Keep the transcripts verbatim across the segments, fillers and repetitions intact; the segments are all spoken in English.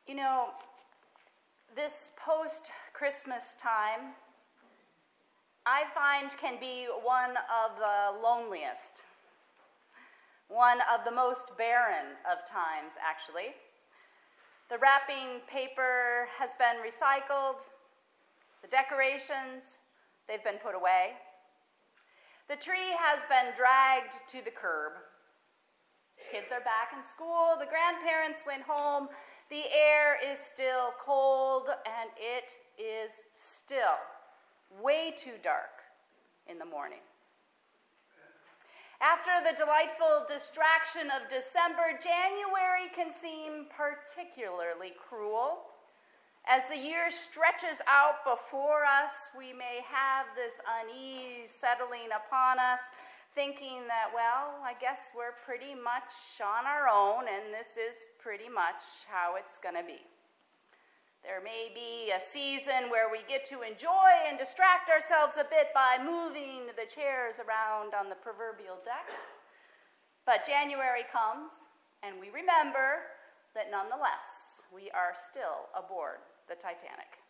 You know, this post-Christmas time, I find, can be one of the loneliest, one of the most barren of times, actually. The wrapping paper has been recycled, the decorations, they've been put away. The tree has been dragged to the curb. Kids are back in school, the grandparents went home, the air is still cold, and it is still way too dark in the morning. After the delightful distraction of December, January can seem particularly cruel. As the year stretches out before us, we may have this unease settling upon us, thinking that, well, I guess we're pretty much on our own, and this is pretty much how it's going to be. There may be a season where we get to enjoy and distract ourselves a bit by moving the chairs around on the proverbial deck. But January comes, and we remember that nonetheless, we are still aboard the Titanic.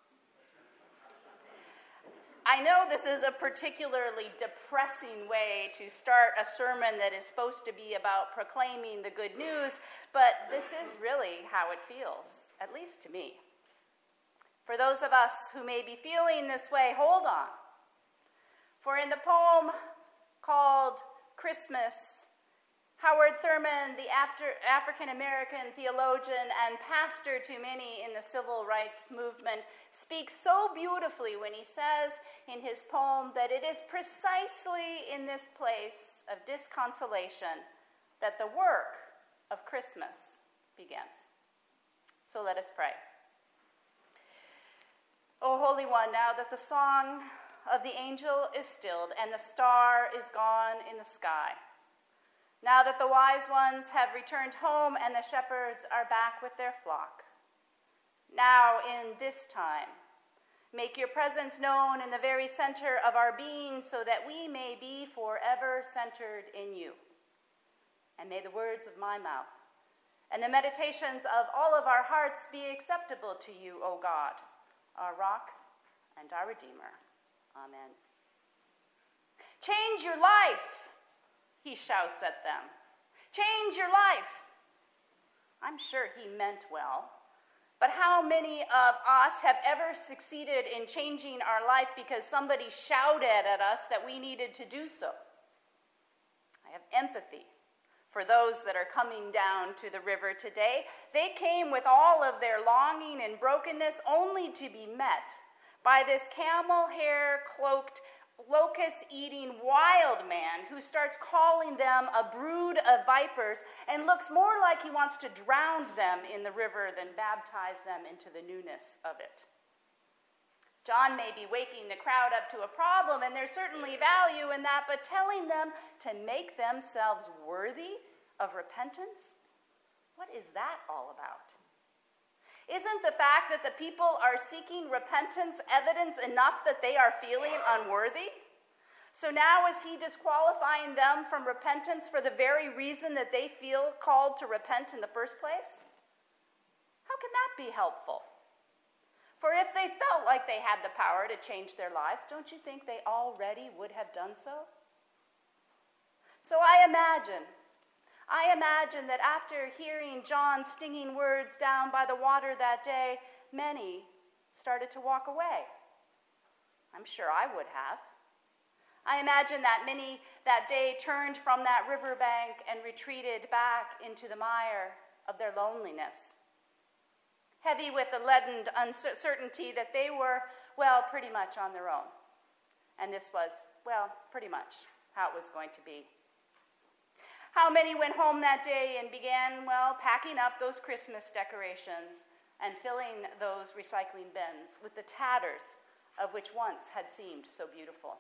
I know this is a particularly depressing way to start a sermon that is supposed to be about proclaiming the good news, but this is really how it feels, at least to me. For those of us who may be feeling this way, hold on. For in the poem called Christmas, Howard Thurman, the African-American theologian and pastor to many in the civil rights movement, speaks so beautifully when he says in his poem that it is precisely in this place of disconsolation that the work of Christmas begins. So let us pray. O Holy One, now that the song of the angel is stilled and the star is gone in the sky, now that the wise ones have returned home and the shepherds are back with their flock, now in this time, make your presence known in the very center of our being so that we may be forever centered in you. And may the words of my mouth and the meditations of all of our hearts be acceptable to you, O God, our rock and our Redeemer. Amen. Change your life, he shouts at them. Change your life. I'm sure he meant well, but how many of us have ever succeeded in changing our life because somebody shouted at us that we needed to do so? I have empathy for those that are coming down to the river today. They came with all of their longing and brokenness only to be met by this camel hair cloaked, locust-eating wild man who starts calling them a brood of vipers and looks more like he wants to drown them in the river than baptize them into the newness of it. John may be waking the crowd up to a problem, and there's certainly value in that, but telling them to make themselves worthy of repentance? What is that all about? Isn't the fact that the people are seeking repentance evidence enough that they are feeling unworthy? So now is he disqualifying them from repentance for the very reason that they feel called to repent in the first place? How can that be helpful? For if they felt like they had the power to change their lives, don't you think they already would have done so? So I imagine, I imagine that after hearing John's stinging words down by the water that day, many started to walk away. I'm sure I would have. I imagine that many that day turned from that riverbank and retreated back into the mire of their loneliness, heavy with the leadened uncertainty that they were, well, pretty much on their own. And this was, well, pretty much how it was going to be. How many went home that day and began, well, packing up those Christmas decorations and filling those recycling bins with the tatters of which once had seemed so beautiful.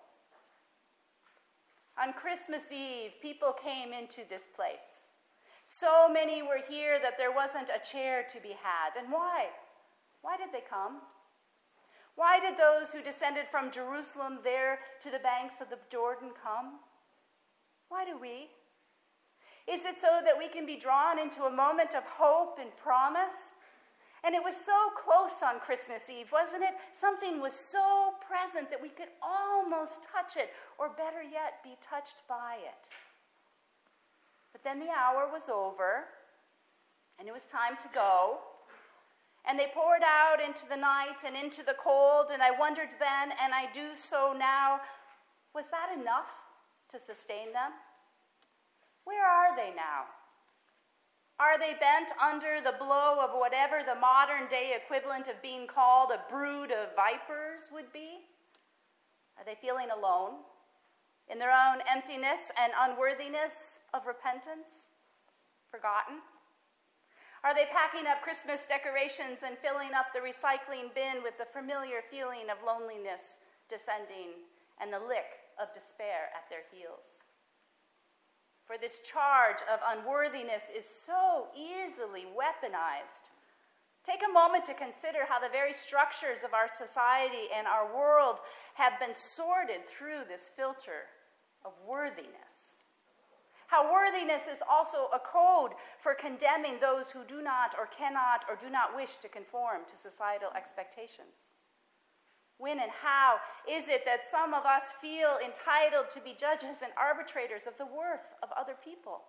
On Christmas Eve, people came into this place. So many were here that there wasn't a chair to be had. And why? Why did they come? Why did those who descended from Jerusalem there to the banks of the Jordan come? Why do we? Is it so that we can be drawn into a moment of hope and promise And it was so close on Christmas Eve, wasn't it? Something was so present that we could almost touch it, or better yet, be touched by it. But then the hour was over, and it was time to go. And they poured out into the night and into the cold, and I wondered then, and I do so now, was that enough to sustain them? Where are they now? Are they bent under the blow of whatever the modern day equivalent of being called a brood of vipers would be? Are they feeling alone in their own emptiness and unworthiness of repentance? Forgotten? Are they packing up Christmas decorations and filling up the recycling bin with the familiar feeling of loneliness descending and the lick of despair at their heels? For this charge of unworthiness is so easily weaponized. Take a moment to consider how the very structures of our society and our world have been sorted through this filter of worthiness. How worthiness is also a code for condemning those who do not or cannot or do not wish to conform to societal expectations. When and how is it that some of us feel entitled to be judges and arbitrators of the worth of other people?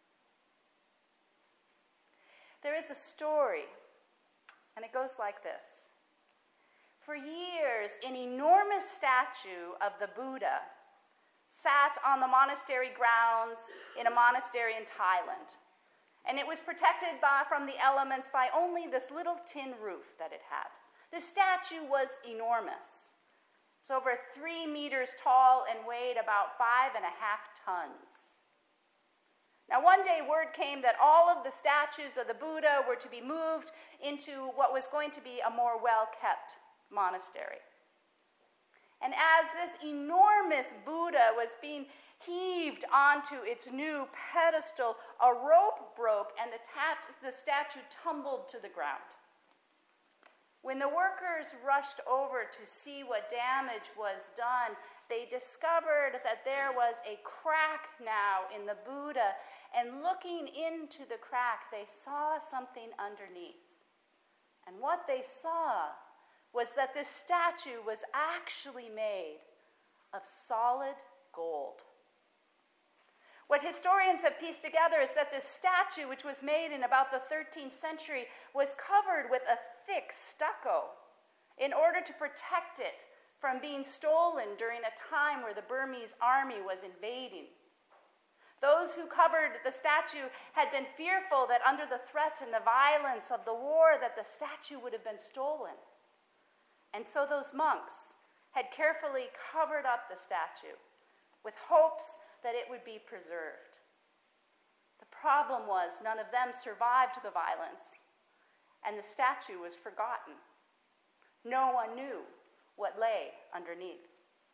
There is a story, and it goes like this. For years, an enormous statue of the Buddha sat on the monastery grounds in a monastery in Thailand, and it was protected by, from the elements by only this little tin roof that it had. The statue was enormous. It's over three meters tall and weighed about five and a half tons. Now, one day word came that all of the statues of the Buddha were to be moved into what was going to be a more well-kept monastery. And as this enormous Buddha was being heaved onto its new pedestal, a rope broke and the, tat- the statue tumbled to the ground. When the workers rushed over to see what damage was done, they discovered that there was a crack now in the Buddha, and looking into the crack, they saw something underneath. And what they saw was that this statue was actually made of solid gold. What historians have pieced together is that this statue, which was made in about the thirteenth century, was covered with a thick stucco in order to protect it from being stolen during a time where the Burmese army was invading. Those who covered the statue had been fearful that under the threat and the violence of the war that the statue would have been stolen. And so those monks had carefully covered up the statue with hopes that it would be preserved. The problem was none of them survived the violence, and the statue was forgotten. No one knew what lay underneath.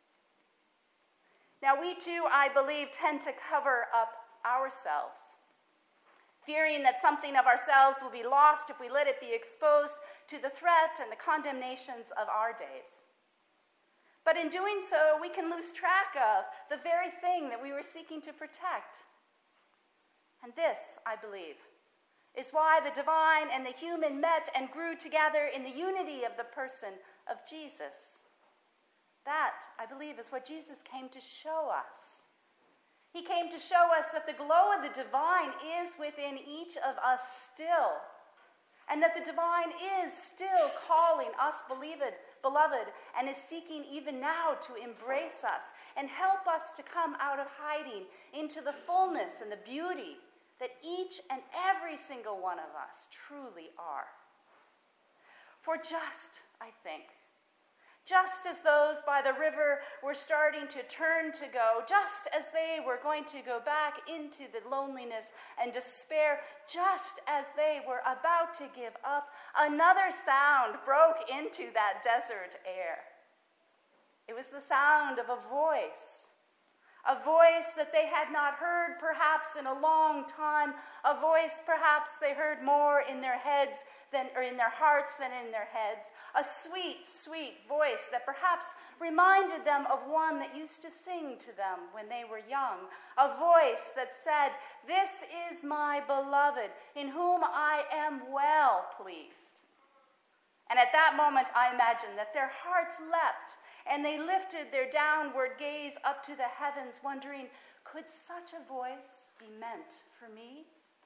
Now, we too, I believe, tend to cover up ourselves, fearing that something of ourselves will be lost if we let it be exposed to the threat and the condemnations of our days. But in doing so, we can lose track of the very thing that we were seeking to protect. And this, I believe, is why the divine and the human met and grew together in the unity of the person of Jesus. That, I believe, is what Jesus came to show us. He came to show us that the glow of the divine is within each of us still, and that the divine is still calling us beloved, beloved, and is seeking even now to embrace us and help us to come out of hiding into the fullness and the beauty that each and every single one of us truly are. For just, I think, just as those by the river were starting to turn to go, just as they were going to go back into the loneliness and despair, just as they were about to give up, another sound broke into that desert air. It was the sound of a voice. A voice that they had not heard perhaps in a long time, a voice perhaps they heard more in their heads than, or in their hearts than in their heads. A sweet, sweet voice that perhaps reminded them of one that used to sing to them when they were young. A voice that said, "This is my beloved, in whom I am well pleased." And at that moment, I imagine that their hearts leapt, and they lifted their downward gaze up to the heavens, wondering, could such a voice be meant for me?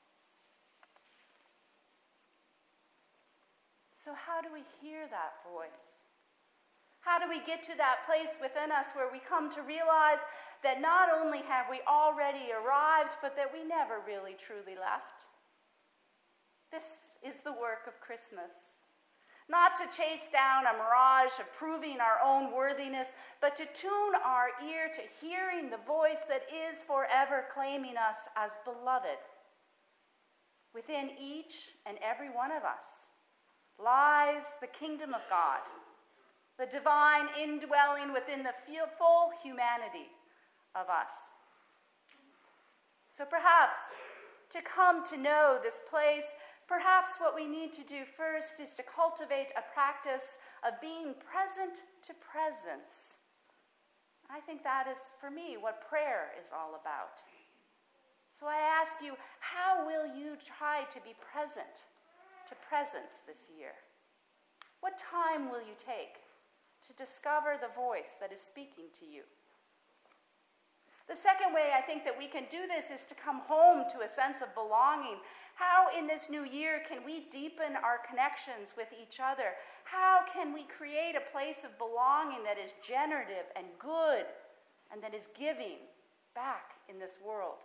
So how do we hear that voice? How do we get to that place within us where we come to realize that not only have we already arrived, but that we never really truly left? This is the work of Christmas. Not to chase down a mirage of proving our own worthiness, but to tune our ear to hearing the voice that is forever claiming us as beloved. Within each and every one of us lies the kingdom of God, the divine indwelling within the full humanity of us. So perhaps to come to know this place, perhaps what we need to do first is to cultivate a practice of being present to presence. I think that is, for me, what prayer is all about. So I ask you, how will you try to be present to presence this year? What time will you take to discover the voice that is speaking to you? The second way I think that we can do this is to come home to a sense of belonging. How in this new year can we deepen our connections with each other? How can we create a place of belonging that is generative and good and that is giving back in this world?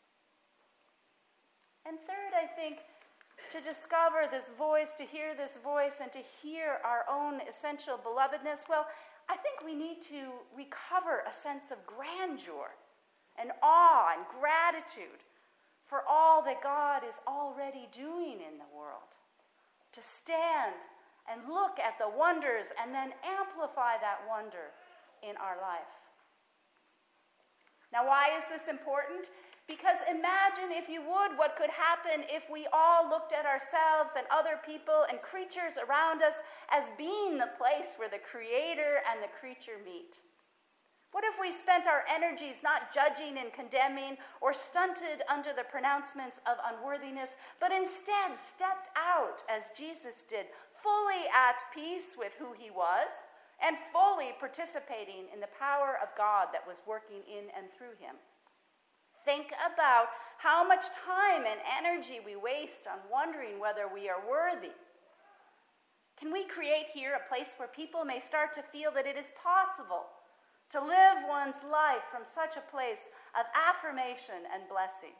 And third, I think, to discover this voice, to hear this voice, and to hear our own essential belovedness, well, I think we need to recover a sense of grandeur and awe and gratitude for all that God is already doing in the world. To stand and look at the wonders and then amplify that wonder in our life. Now, why is this important? Because imagine, if you would, what could happen if we all looked at ourselves and other people and creatures around us as being the place where the Creator and the creature meet. What if we spent our energies not judging and condemning or stunted under the pronouncements of unworthiness, but instead stepped out as Jesus did, fully at peace with who he was and fully participating in the power of God that was working in and through him? Think about how much time and energy we waste on wondering whether we are worthy. Can we create here a place where people may start to feel that it is possible to live one's life from such a place of affirmation and blessing?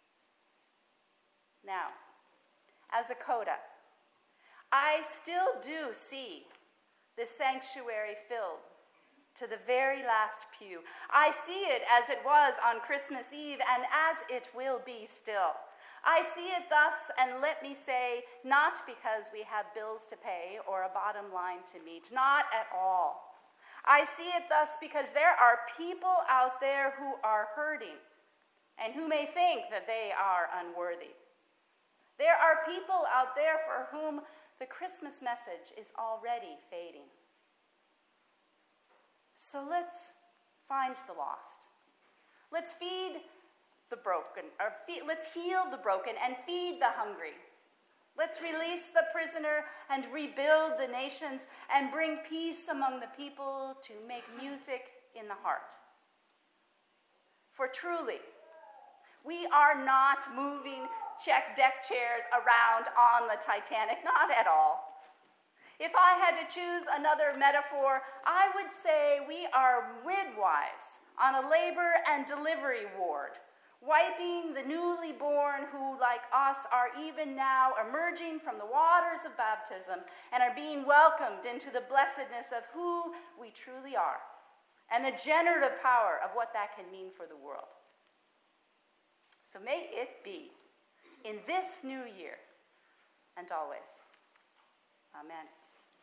Now, as a coda, I still do see this sanctuary filled to the very last pew. I see it as it was on Christmas Eve and as it will be still. I see it thus, and let me say, not because we have bills to pay or a bottom line to meet, not at all. I see it thus because there are people out there who are hurting and who may think that they are unworthy. There are people out there for whom the Christmas message is already fading. So let's find the lost. Let's feed the broken, or feed, let's heal the broken and feed the hungry. Let's release the prisoner and rebuild the nations and bring peace among the people to make music in the heart. For truly, we are not moving check deck chairs around on the Titanic, not at all. If I had to choose another metaphor, I would say we are midwives on a labor and delivery ward, wiping the newly born who, like us, are even now emerging from the waters of baptism and are being welcomed into the blessedness of who we truly are and the generative power of what that can mean for the world. So may it be in this new year and always. Amen.